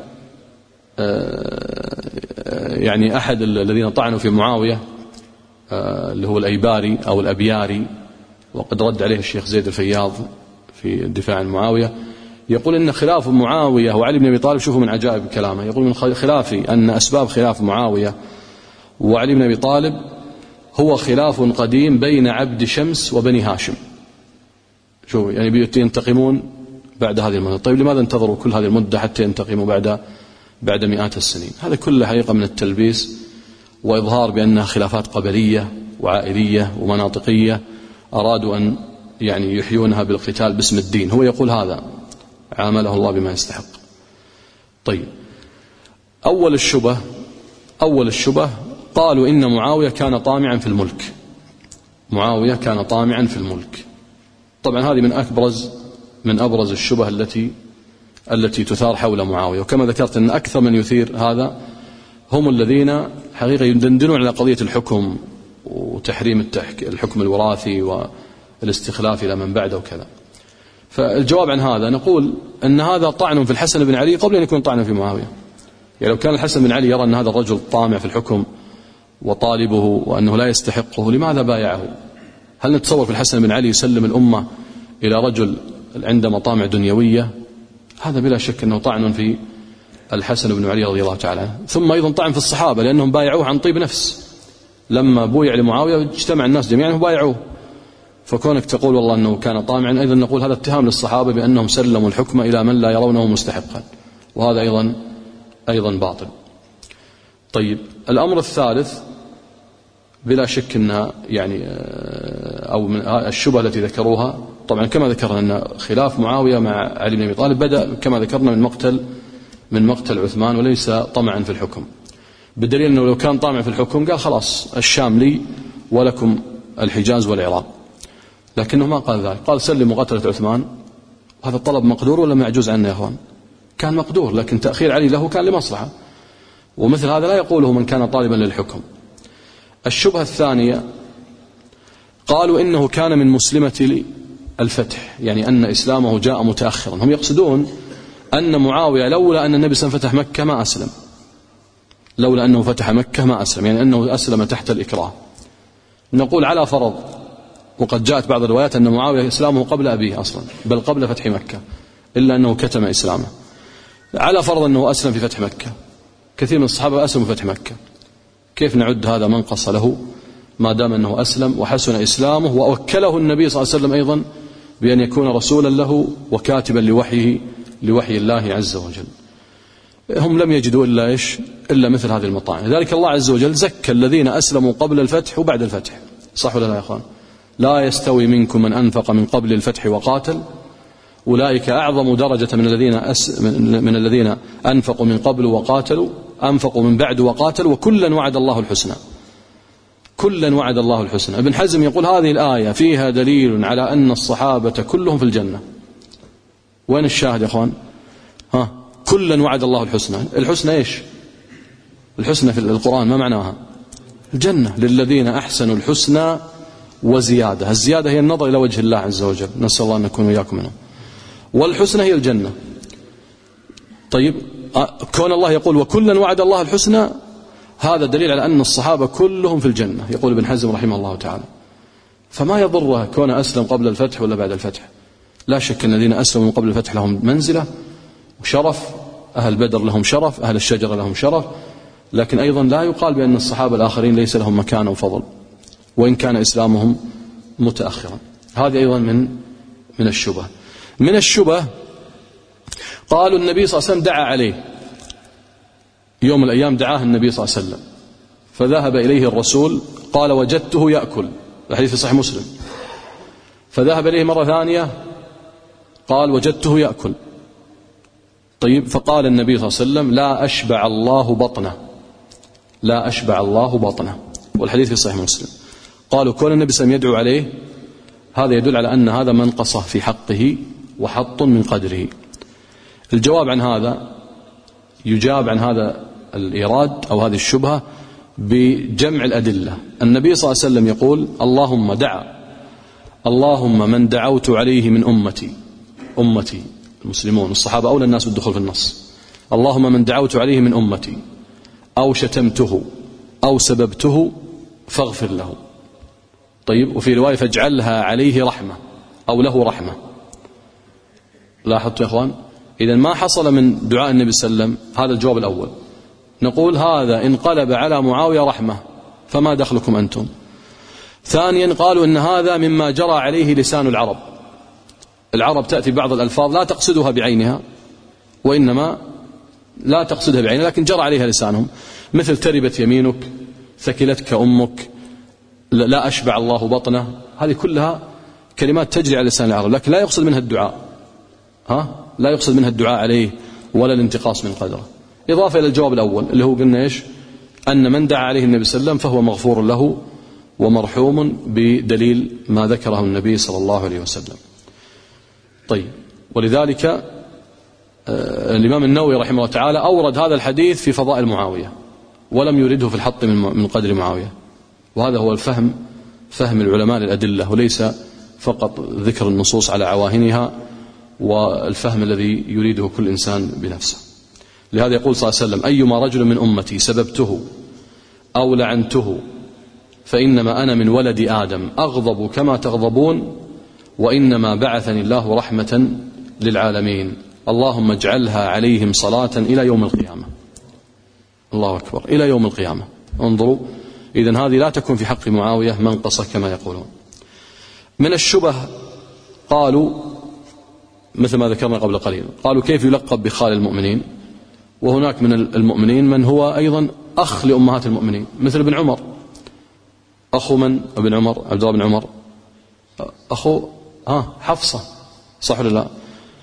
أحد الذين طعنوا في معاوية اللي هو الأيباري أو الأبياري، وقد رد عليه الشيخ زيد الفياض في الدفاع عن معاوية، يقول إن خلاف معاوية وعلي بن أبي طالب، شوفوا من عجائب كلامه، يقول: من خلافي أن أسباب خلاف معاوية وعلي بن أبي طالب هو خلاف قديم بين عبد شمس وبني هاشم. شوفوا، ينتقمون بعد هذه المدة. طيب، لماذا انتظروا كل هذه المدة حتى ينتقموا بعد مئات السنين؟ هذا كله حقيقة من التلبيس وإظهار بأنها خلافات قبلية وعائلية ومناطقية، أرادوا أن يحيونها بالقتال باسم الدين. هو يقول هذا، عامله الله بما يستحق. طيب، أول الشبه قالوا إن معاوية كان طامعا في الملك. معاوية كان طامعا في الملك. طبعا هذه من أبرز الشبه التي تثار حول معاوية. وكما ذكرت أن أكثر من يثير هذا هم الذين حقيقة يدندنون على قضية الحكم وتحريم الحكم الوراثي والاستخلاف إلى من بعده وكذا. فالجواب عن هذا نقول أن هذا طعن في الحسن بن علي قبل أن يكون طعنا في معاوية. لو كان الحسن بن علي يرى أن هذا الرجل طامع في الحكم وطالبه وأنه لا يستحقه، لماذا بايعه؟ هل نتصور في الحسن بن علي يسلم الأمة إلى رجل عنده مطامع دنيوية؟ هذا بلا شك أنه طعن في الحسن بن علي رضي الله تعالى عنه. ثم أيضا طعن في الصحابة، لأنهم بايعوه عن طيب نفس. لما بويع لمعاوية اجتمع الناس جميعا وبايعوه، فكونك تقول والله أنه كان طامعا، أيضا نقول هذا اتهام للصحابة بأنهم سلموا الحكم إلى من لا يرونه مستحقا، وهذا أيضا باطل. طيب، الأمر الثالث بلا شك أن أو من الشبهة التي ذكروها، طبعا كما ذكرنا أن خلاف معاوية مع علي بن أبي طالب بدأ كما ذكرنا من مقتل عثمان وليس طمعا في الحكم، بالدليل أنه لو كان طامع في الحكم قال خلاص الشام لي ولكم الحجاز والعراق، لكنه ما قال ذلك، قال سلموا قتلة عثمان. هذا الطلب مقدور ولا معجوز عنه يا أخوان؟ كان مقدور، لكن تأخير علي له كان لمصلحة، ومثل هذا لا يقوله من كان طالبا للحكم. الشبهة الثانية قالوا إنه كان من مسلمة الفتح، يعني أن إسلامه جاء متأخرا. هم يقصدون أن معاوية لولا أن النبي صلى الله عليه وسلم فتح مكة ما أسلم، لولا أنه فتح مكة ما أسلم، يعني أنه أسلم تحت الإكراه. نقول على فرض، وقد جاءت بعض الروايات أن معاوية إسلامه قبل أبيه أصلا، بل قبل فتح مكة، إلا أنه كتم إسلامه. على فرض أنه أسلم في فتح مكة، كثير من الصحابة أسلموا في فتح مكة، كيف نعد هذا منقص له ما دام أنه أسلم وحسن إسلامه، ووكله النبي صلى الله عليه وسلم أيضا بأن يكون رسولا له وكاتبا لوحي الله عز وجل. هم لم يجدوا إلا مثل هذه المطاعن. لذلك الله عز وجل زكى الذين أسلموا قبل الفتح وبعد الفتح، صح ولا لا يا أخوان؟ لا يستوي منكم من أنفق من قبل الفتح وقاتل أولئك أعظم درجة من الذين أنفقوا من قبل وقاتلوا، أنفقوا من بعد وقاتلوا، وكلا وعد الله الحسنى، كلا وعد الله الحسنى. ابن حزم يقول هذه الآية فيها دليل على أن الصحابة كلهم في الجنة. وين الشاهد يا أخوان؟ كلا وعد الله الحسنى. الحسنى إيش؟ الحسنى في القرآن ما معناها؟ الجنة، للذين أحسنوا الحسنى وزيادة. الزيادة هي النظر إلى وجه الله عز وجل، نسأل الله أن نكون وإياكم منهم. والحسنى هي الجنة. طيب، كون الله يقول وكلا وعد الله الحسنى، هذا دليل على أن الصحابة كلهم في الجنة، يقول ابن حزم رحمه الله تعالى. فما يضره كون أسلم قبل الفتح ولا بعد الفتح. لا شك أن الذين أسلموا قبل الفتح لهم منزلة وشرف، أهل بدر لهم شرف، أهل الشجرة لهم شرف، لكن أيضا لا يقال بأن الصحابة الآخرين ليس لهم مكان وفضل وإن كان إسلامهم متأخرا. هذه أيضا من الشبه. من الشبه قالوا النبي صلى الله عليه وسلم دعا عليه، يوم من الأيام دعاه النبي صلى الله عليه وسلم، فذهب إليه الرسول قال وجدته يأكل، الحديث في صحيح مسلم، فذهب إليه مرة ثانية قال وجدته يأكل. طيب، فقال النبي صلى الله عليه وسلم لا أشبع الله بطنه، لا أشبع الله بطنه، والحديث في صحيح مسلم. قالوا كون النبي صلى الله عليه وسلم يدعو عليه هذا يدل على أن هذا منقصة في حقه وحط من قدره. الجواب عن هذا، يجاب عن هذا الإيراد أو هذه الشبهة بجمع الأدلة. النبي صلى الله عليه وسلم يقول اللهم من دعوت عليه من أمتي المسلمون، الصحابة أولى الناس بالدخول في النص، اللهم من دعوت عليه من أمتي أو شتمته أو سببته فاغفر له. طيب، وفي رواية فاجعلها عليه رحمة أو له رحمة. لاحظت يا أخوان؟ إذن ما حصل من دعاء النبي صلى الله عليه وسلم، هذا الجواب الأول. نقول هذا انقلب على معاوية رحمة، فما دخلكم أنتم؟ ثانيا قالوا إن هذا مما جرى عليه لسان العرب. العرب تأتي بعض الألفاظ لا تقصدها بعينها، وإنما لا تقصدها بعينها لكن جرى عليها لسانهم، مثل تربت يمينك، ثكلتك أمك، لا أشبع الله بطنه، هذه كلها كلمات تجري على لسان العرب، لكن لا يقصد منها الدعاء، لا يقصد منها الدعاء عليه ولا الانتقاص من قدره. إضافة إلى الجواب الأول اللي هو قلنا إيش؟ أن من دعا عليه النبي صلى الله عليه وسلم فهو مغفور له ومرحوم بدليل ما ذكره النبي صلى الله عليه وسلم. طيب، ولذلك الإمام النووي رحمه الله تعالى أورد هذا الحديث في فضائل معاوية ولم يرده في الحط من قدر معاوية، وهذا هو فهم العلماء للأدلة، وليس فقط ذكر النصوص على عواهنها والفهم الذي يريده كل إنسان بنفسه. لهذا يقول صلى الله عليه وسلم أيما رجل من أمتي سببته أو لعنته فإنما أنا من ولد آدم أغضب كما تغضبون، وإنما بعثني الله رحمة للعالمين، اللهم اجعلها عليهم صلاة إلى يوم القيامة. الله أكبر، إلى يوم القيامة. انظروا، إذن هذه لا تكون في حق معاوية منقصة كما يقولون. من الشبه قالوا مثل ما ذكرنا قبل قليل، قالوا كيف يلقب بخال المؤمنين وهناك من المؤمنين من هو أيضا أخ لأمهات المؤمنين، مثل ابن عمر، أخو من؟ ابن عمر، عبد الله بن عمر أخو حفصة، صح ولا لا؟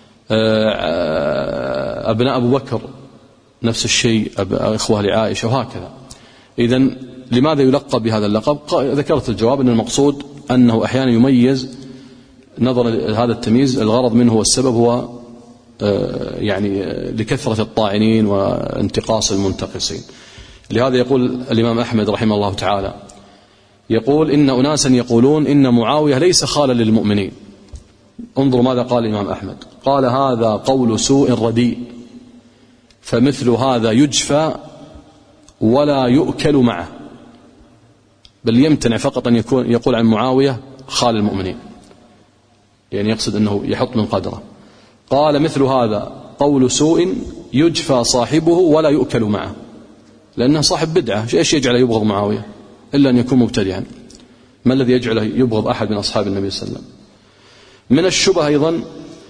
أبناء أبو بكر نفس الشيء، إخوة لعائشة، وهكذا. إذن لماذا يلقب بهذا اللقب؟ ذكرت الجواب أن المقصود أنه أحيانا يميز، نظرا هذا التمييز الغرض منه والسبب هو يعني لكثرة الطاعنين وانتقاص المنتقصين. لهذا يقول الإمام أحمد رحمه الله تعالى، يقول إن أناسا يقولون إن معاوية ليس خالا للمؤمنين. انظروا ماذا قال الإمام أحمد، قال هذا قول سوء رديء، فمثل هذا يجفى ولا يؤكل معه، بل يمتنع فقط أن يقول عن معاوية خال المؤمنين، يعني يقصد أنه يحط من قدره. قال مثل هذا قول سوء يجفى صاحبه ولا يؤكل معه، لأنه صاحب بدعة. إيش يجعله يبغض معاوية إلا أن يكون مبتدعا؟ ما الذي يجعله يبغض أحد من أصحاب النبي صلى الله عليه وسلم؟ من الشبه أيضا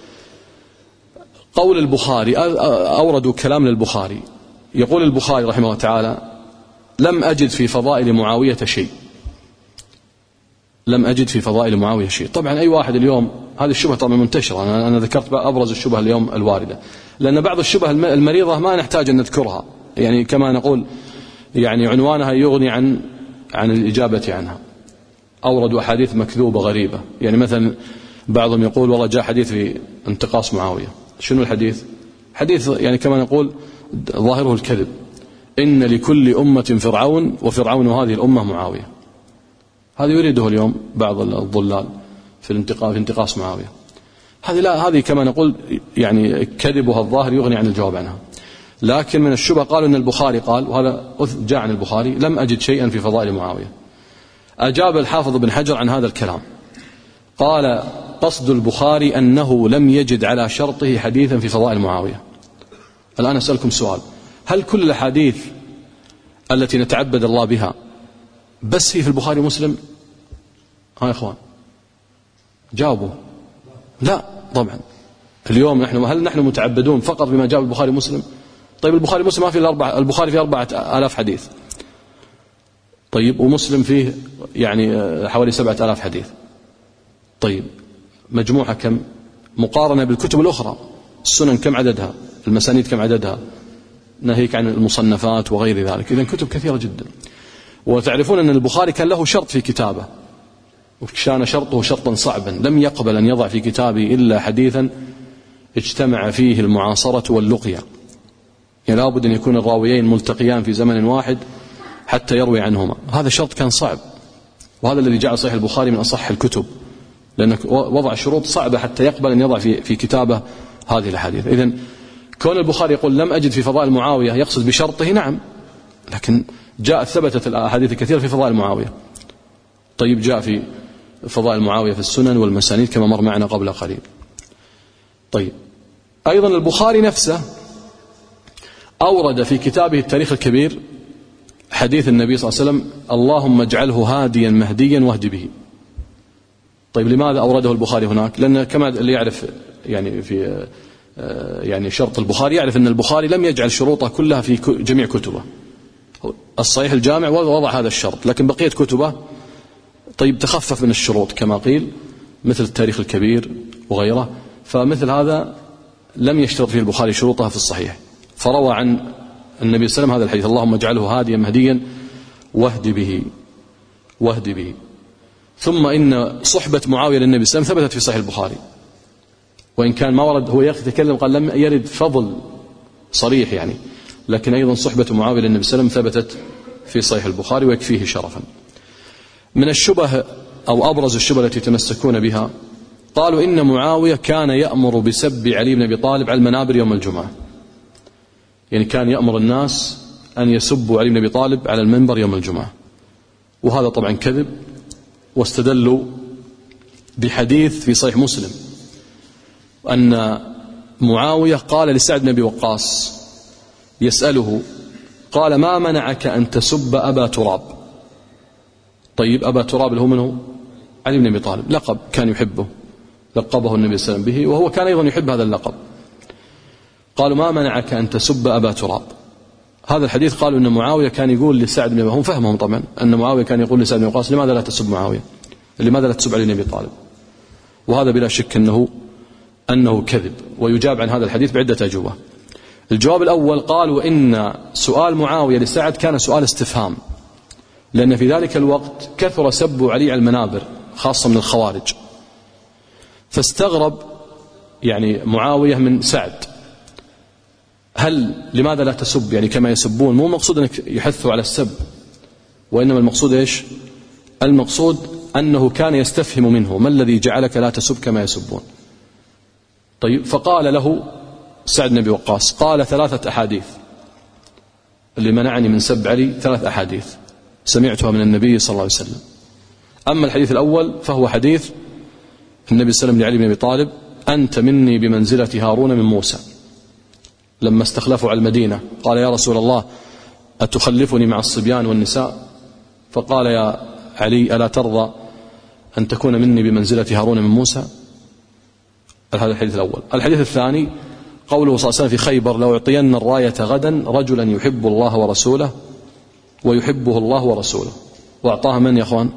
قول البخاري، أوردوا كلام للبخاري، يقول البخاري رحمه الله تعالى لم أجد في فضائل معاوية شيء، لم أجد في فضائل معاوية شيء. طبعا أي واحد اليوم، هذه الشبهة طبعا منتشرة، أنا ذكرت أبرز الشبهة اليوم الواردة، لأن بعض الشبهة المريضة ما نحتاج أن نذكرها، يعني كما نقول يعني عنوانها يغني عن الإجابة عنها. أوردوا أحاديث مكذوبة غريبة، يعني مثلا بعضهم يقول والله جاء حديث في انتقاص معاوية. شنو الحديث؟ حديث يعني كما نقول ظاهره الكذب، إن لكل أمة فرعون وفرعون هذه الأمة معاوية. هذا يريده اليوم بعض الضلال في انتقاص معاوية. هذه كما نقول يعني كذبها الظاهر يغني عن الجواب عنها. لكن من الشبه قالوا أن البخاري قال، وهذا جاء عن البخاري، لم أجد شيئا في فضائل معاوية. أجاب الحافظ بن حجر عن هذا الكلام، قال قصد البخاري أنه لم يجد على شرطه حديثا في فضائل معاوية. الآن أسألكم سؤال، هل كل الأحاديث التي نتعبد الله بها بس هي في البخاري ومسلم؟ يا إخوان جاوبوا. لا طبعا. اليوم هل نحن متعبدون فقط بما جاء البخاري ومسلم؟ طيب البخاري ومسلم ما فيه البخاري فيه 4000 حديث، طيب ومسلم فيه يعني حوالي 7000 حديث. طيب مجموعة كم؟ مقارنة بالكتب الأخرى، السنن كم عددها؟ المسانيد كم عددها؟ ناهيك عن المصنفات وغير ذلك. إذن كتب كثيرة جدا. وتعرفون أن البخاري كان له شرط في كتابه، وكان شرطه شرطا صعبا، لم يقبل أن يضع في كتابه إلا حديثا اجتمع فيه المعاصرة واللقية، يعني لابد أن يكون الراويين ملتقيان في زمن واحد حتى يروي عنهما. هذا شرط كان صعب، وهذا الذي جعل صحيح البخاري من أصح الكتب، لأنه وضع شروط صعبة حتى يقبل أن يضع في كتابه هذه الحديث. إذن كون البخاري يقول لم أجد في فضائل معاوية يقصد بشرطه، نعم، لكن ثبتت الأحاديث الكثيرة في فضائل معاوية. طيب جاء في فضائل معاوية في السنن والمسانيد كما مر معنا قبل قليل. طيب أيضا البخاري نفسه أورد في كتابه التاريخ الكبير حديث النبي صلى الله عليه وسلم اللهم اجعله هاديا مهديا واهد به. طيب لماذا أورده البخاري هناك؟ لأن كما اللي يعرف يعني في يعني شرط البخاري يعرف أن البخاري لم يجعل شروطه كلها في جميع كتبه. الصحيح الجامع وضع هذا الشرط، لكن بقية كتبه طيب تخفف من الشروط كما قيل، مثل التاريخ الكبير وغيره. فمثل هذا لم يشترط فيه البخاري شروطها في الصحيح، فروى عن النبي صلى الله عليه وسلم هذا الحديث اللهم اجعله هاديا مهديا واهد به. ثم إن صحبة معاوية للنبي صلى الله عليه وسلم ثبتت في صحيح البخاري، وإن كان ما ورد هو يتكلم قال لم يرد فضل صريح يعني، لكن أيضا صحبة معاوية للنبي صلى الله عليه وسلم ثبتت في صحيح البخاري ويكفيه شرفا. من الشبه أو أبرز الشبه التي تمسكون بها قالوا إن معاوية كان يأمر بسب علي بن أبي طالب على المنابر يوم الجمعة، يعني كان يأمر الناس أن يسبوا علي بن أبي طالب على المنبر يوم الجمعة، وهذا طبعا كذب. واستدلوا بحديث في صحيح مسلم أن معاوية قال لسعد بن أبي وقاص يسأله قال ما منعك أن تسب أبا تراب؟ طيب أبا تراب اللي هو منه؟ علي بن أبي طالب، لقب كان يحبه، لقبه النبي صلى الله عليه وسلم به، وهو كان أيضا يحب هذا اللقب. قالوا ما منعك أن تسب أبا تراب؟ هذا الحديث قالوا أن معاوية كان يقول لسعد بن أبي، هم فهمهم طبعا أن معاوية كان يقول لسعد بن أبي وقاص لماذا لا تسب معاوية، لماذا لا تسب علي بن أبي طالب؟ وهذا بلا شك أنه كذب. ويجاب عن هذا الحديث بعدة أجوبة. الجواب الأول قالوا إن سؤال معاوية لسعد كان سؤال استفهام، لأن في ذلك الوقت كثر سب علي على المنابر خاصة من الخوارج، فاستغرب يعني معاوية من سعد، لماذا لا تسب يعني كما يسبون؟ مو مقصود أنك يحثوا على السب، وإنما المقصود إيش؟ المقصود أنه كان يستفهم منه ما الذي جعلك لا تسب كما يسبون. طيب، فقال له سعد بن أبي وقاص قال 3 أحاديث اللي منعني من سب علي، 3 أحاديث سمعتها من النبي صلى الله عليه وسلم. أما الحديث الأول فهو حديث النبي صلى الله عليه وسلم لعلي بن أبي طالب: أنت مني بمنزلة هارون من موسى، لما استخلفوا على المدينة قال: يا رسول الله أتخلفني مع الصبيان والنساء؟ فقال: يا علي ألا ترضى أن تكون مني بمنزلة هارون من موسى؟ هذا الحديث الأول. الحديث الثاني قوله صلى الله عليه وسلم في خيبر: لو أعطين الراية غدا رجلا يحب الله ورسوله ويحبه الله ورسوله. وأعطاها من يا أخوان؟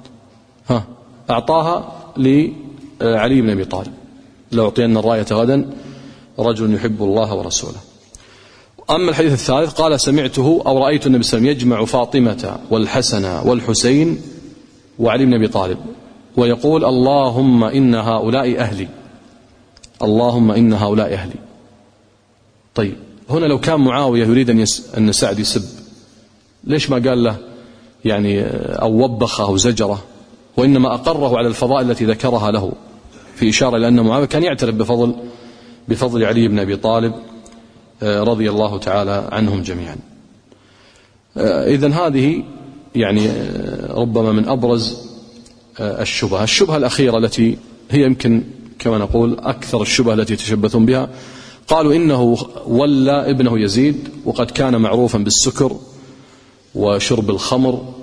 أعطاها لعلي بن أبي طالب: لو أعطين الراية غدا رجل يحب الله ورسوله. أما الحديث الثالث قال: سمعته أو رأيت النبي صلى الله عليه وسلم يجمع فاطمة والحسن والحسين وعلي بن أبي طالب ويقول: اللهم إن هؤلاء أهلي، اللهم إن هؤلاء أهلي. طيب، هنا لو كان معاوية يريد أن سعد يسب، ليش ما قال له يعني أو وبخه أو زجره، وإنما أقره على الفضائل التي ذكرها له، في إشارة إلى أن معاوية كان يعترف بفضل علي بن أبي طالب رضي الله تعالى عنهم جميعا. إذن هذه يعني ربما من أبرز الشبهة الأخيرة التي هي يمكن كما نقول أكثر الشبهة التي يتشبثون بها. قالوا إنه ولى ابنه يزيد، وقد كان معروفا بالسكر وشرب الخمر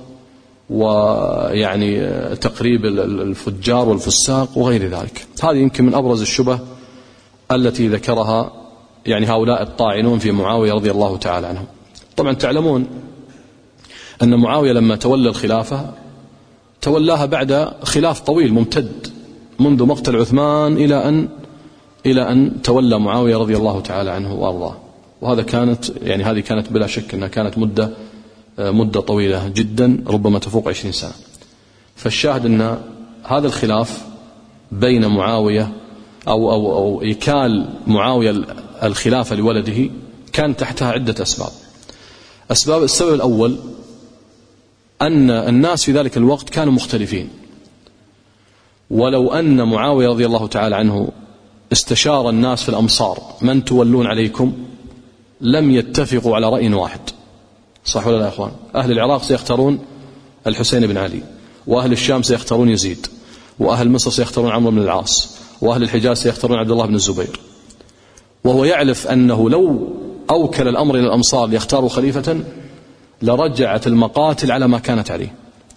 ويعني تقريب الفجار والفساق وغير ذلك. هذه يمكن من أبرز الشبه التي ذكرها يعني هؤلاء الطاعنون في معاوية رضي الله تعالى عنهم. طبعا تعلمون أن معاوية لما تولى الخلافة تولاها بعد خلاف طويل ممتد منذ مقتل عثمان إلى أن تولى معاوية رضي الله تعالى عنه وأرضاه. وهذا هذه كانت بلا شك أنها كانت مدة طويلة جدا، ربما تفوق 20 سنة. فالشاهد أن هذا الخلاف بين معاوية أو إيكال معاوية الخلافة لولده كان تحتها عدة أسباب. السبب الأول أن الناس في ذلك الوقت كانوا مختلفين، ولو أن معاوية رضي الله تعالى عنه استشار الناس في الأمصار من تولون عليكم لم يتفقوا على رأي واحد، صح ولا لا يا أخوان؟ أهل العراق سيختارون الحسين بن علي، وأهل الشام سيختارون يزيد، وأهل مصر سيختارون عمرو بن العاص، وأهل الحجاز سيختارون عبد الله بن الزبير. وهو يعرف أنه لو أوكل الأمر إلى الأمصار ليختاروا خليفة لرجعت المقاتل على ما كانت عليه،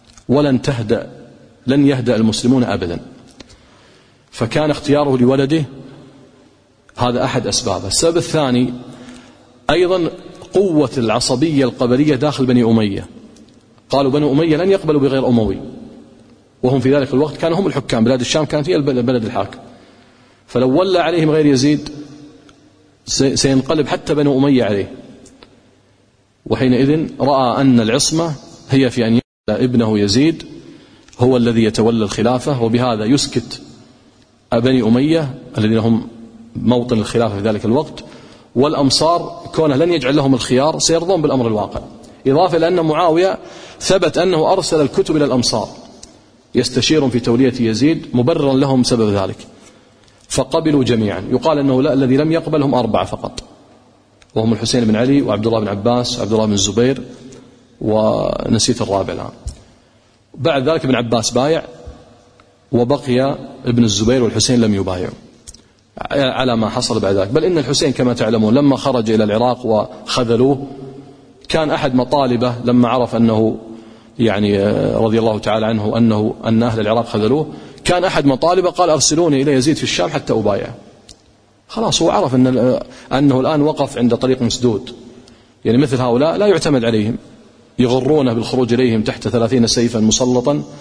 لن يهدأ المسلمون أبدا. فكان اختياره لولده هذا أحد أسبابه. السبب الثاني أيضا قوة العصبية القبلية داخل بني أمية. قالوا بني أمية لن يقبلوا بغير أموي، وهم في ذلك الوقت كانوا هم الحكام، بلاد الشام كانت هي البلد الحاكم. فلو ولى عليهم غير يزيد سينقلب حتى بني أمية عليه. وحينئذ رأى أن العصمة هي في أن يولى ابنه يزيد هو الذي يتولى الخلافة، وبهذا يسكت بني أمية الذين هم موطن الخلافة في ذلك الوقت، والأمصار كونه لن يجعل لهم الخيار سيرضون بالأمر الواقع. إضافة إلى أن معاوية ثبت أنه أرسل الكتب إلى الأمصار يستشيرون في تولية يزيد مبررا لهم سبب ذلك، فقبلوا جميعا. يقال أنه لا، الذي لم يقبل هم 4 فقط، وهم الحسين بن علي وعبد الله بن عباس وعبد الله بن الزبير، ونسيت الرابع الآن. بعد ذلك ابن عباس بايع، وبقي ابن الزبير والحسين لم يبايعوا على ما حصل بعد ذلك. بل إن الحسين كما تعلمون لما خرج إلى العراق وخذلوه كان أحد مطالبه لما عرف أنه يعني رضي الله تعالى عنه أن أهل العراق خذلوه، كان أحد مطالبه قال: أرسلوني إلى يزيد في الشام حتى أبايع. خلاص هو عرف أنه الآن وقف عند طريق مسدود. يعني مثل هؤلاء لا يعتمد عليهم، يغرونه بالخروج إليهم تحت 30 سيفا مسلطا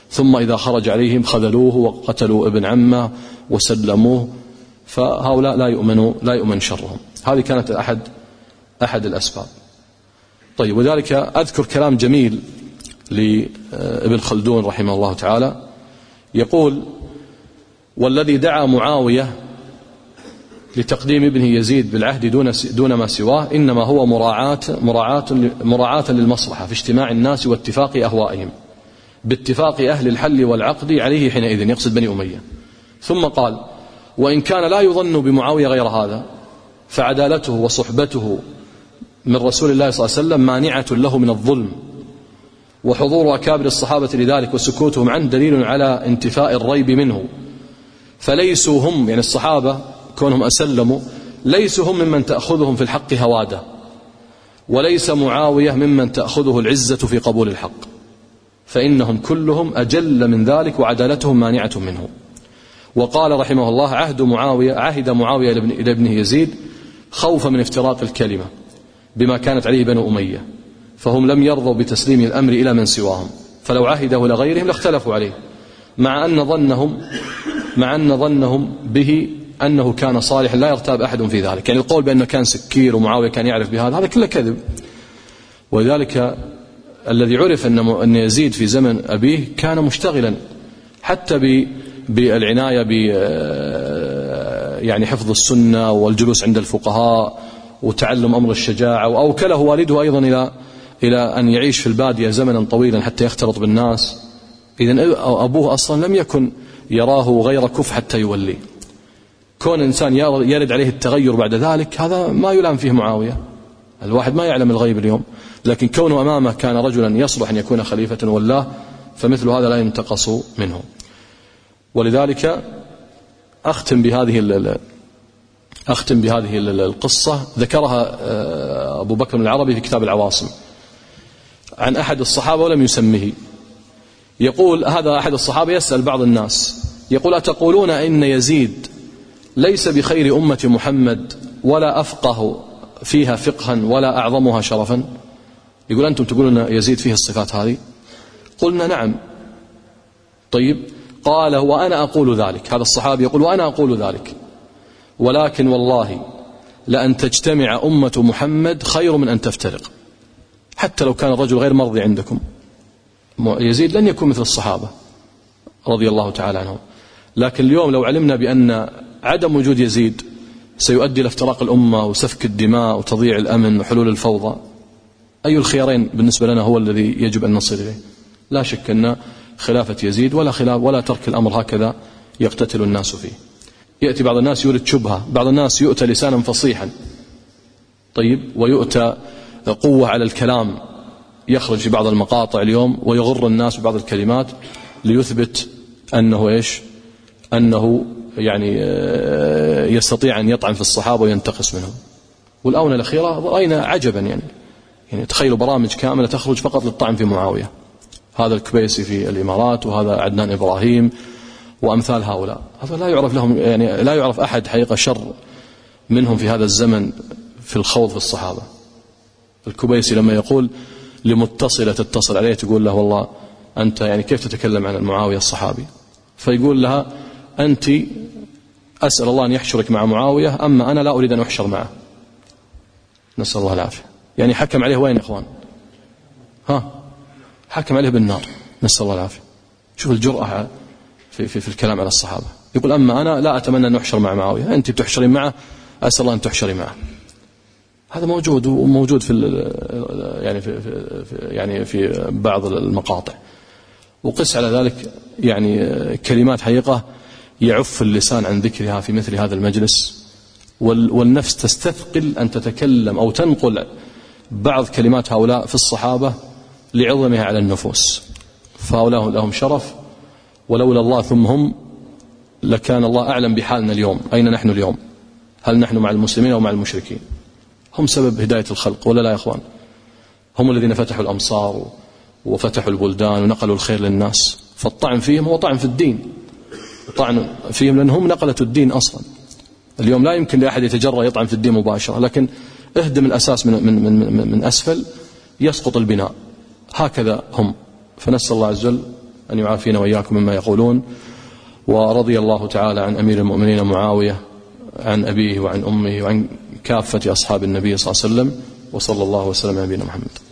ثم إذا خرج عليهم خذلوه وقتلوا ابن عمه وسلموه، فهؤلاء لا يؤمن شرهم. هذه كانت أحد الأسباب. طيب، وذلك أذكر كلام جميل لابن خلدون رحمه الله تعالى، يقول: والذي دعا معاوية لتقديم ابنه يزيد بالعهد دون ما سواه إنما هو مراعاة للمصلحة في اجتماع الناس واتفاق أهوائهم باتفاق أهل الحل والعقد عليه حينئذ، يقصد بني أمية. ثم قال: وإن كان لا يظن بمعاوية غير هذا فعدالته وصحبته من رسول الله صلى الله عليه وسلم مانعة له من الظلم، وحضور أكابر الصحابة لذلك وسكوتهم عنه دليل على انتفاء الريب منه، فليسوا هم، يعني الصحابة كونهم أسلموا، ليسوا هم ممن تأخذهم في الحق هوادة، وليس معاوية ممن تأخذه العزة في قبول الحق، فإنهم كلهم أجل من ذلك وعدالتهم مانعة منه. وقال رحمه الله: عهد معاوية إلى ابنه يزيد خوفا من افتراق الكلمة بما كانت عليه بنو أمية، فهم لم يرضوا بتسليم الأمر إلى من سواهم، فلو عهده لغيرهم لاختلفوا عليه، مع أن ظنهم به أنه كان صالحا لا يرتاب أحد في ذلك. يعني القول بأنه كان سكير ومعاوية كان يعرف بهذا كله كذب. ولذلك الذي عرف أن يزيد في زمن أبيه كان مشتغلا حتى بالعناية يعني حفظ السنة والجلوس عند الفقهاء وتعلم أمر الشجاعة، وأوكله والده أيضا إلى أن يعيش في البادية زمنا طويلا حتى يختلط بالناس. إذن أبوه أصلا لم يكن يراه غير كف حتى يولي. كون إنسان يرد عليه التغير بعد ذلك هذا ما يلام فيه معاوية، الواحد ما يعلم الغيب اليوم، لكن كونه أمامه كان رجلا يصلح أن يكون خليفة والله، فمثل هذا لا ينتقص منه. ولذلك أختم بهذه القصة ذكرها أبو بكر العربي في كتاب العواصم عن أحد الصحابة ولم يسمه. يقول هذا أحد الصحابة يسأل بعض الناس يقول: أتقولون إن يزيد ليس بخير أمة محمد ولا أفقه فيها فقها ولا أعظمها شرفا؟ يقول: أنتم تقولون يزيد فيه الصفات هذه؟ قلنا: نعم. طيب، قال: وأنا أقول ذلك. هذا الصحابي يقول: وأنا أقول ذلك، ولكن والله لأن تجتمع أمة محمد خير من أن تفترق، حتى لو كان الرجل غير مرضي عندكم. يزيد لن يكون مثل الصحابة رضي الله تعالى عنهم، لكن اليوم لو علمنا بأن عدم وجود يزيد سيؤدي إلى افتراق الأمة وسفك الدماء وتضييع الأمن وحلول الفوضى، أي الخيارين بالنسبة لنا هو الذي يجب أن نصل إليه؟ لا شك أن خلافة يزيد ولا ترك الأمر هكذا يقتتل الناس فيه. يأتي بعض الناس يورد شبهة، بعض الناس يؤتى لسانا فصيحا، طيب، ويؤتى قوة على الكلام، يخرج في بعض المقاطع اليوم ويغر الناس ببعض الكلمات ليثبت أنه يعني يستطيع أن يطعن في الصحابة وينتقص منهم. والآونة الأخيرة رأينا عجبا، يعني تخيلوا برامج كاملة تخرج فقط للطعن في معاوية، هذا الكبيسي في الإمارات وهذا عدنان إبراهيم وأمثال هؤلاء، هذا لا يعرف لهم، يعني لا يعرف أحد حقيقة شر منهم في هذا الزمن في الخوض في الصحابة. الكبيسي لما يقول لمتصلة تتصل عليه تقول له: والله أنت يعني كيف تتكلم عن معاوية الصحابي؟ فيقول لها: أنت أسأل الله أن يحشرك مع معاوية، أما أنا لا أريد أن أحشر معه. نسأل الله العافية. يعني حكم عليه وين يا إخوان؟ حكم عليه بالنار، نسأل الله العافية. شوف الجرأة في الكلام على الصحابة. يقول: أما أنا لا أتمنى أن أحشر مع معاوية، أنت بتحشرين معه، أسأل الله أن تحشري معه. هذا موجود، وموجود في بعض المقاطع. وقس على ذلك يعني كلمات حقيقة يعف اللسان عن ذكرها في مثل هذا المجلس، والنفس تستثقل أن تتكلم أو تنقل بعض كلمات هؤلاء في الصحابة لعظمها على النفوس. فهؤلاء لهم شرف، ولولا الله ثم هم لكان الله أعلم بحالنا اليوم. أين نحن اليوم؟ هل نحن مع المسلمين أو مع المشركين؟ هم سبب هداية الخلق ولا لا يا أخوان؟ هم الذين فتحوا الأمصار وفتحوا البلدان ونقلوا الخير للناس. فالطعن فيهم هو طعن في الدين، طعن فيهم لأنهم نقلة الدين أصلا. اليوم لا يمكن لأحد يتجرأ يطعن في الدين مباشرة، لكن اهدم الأساس من أسفل يسقط البناء. هكذا هم. فنسأل الله عز وجل أن يعافينا وإياكم مما يقولون. ورضي الله تعالى عن أمير المؤمنين معاوية عن أبيه وعن أمه وعن كافة أصحاب النبي صلى الله عليه وسلم، وصلى الله وسلم على نبينا محمد.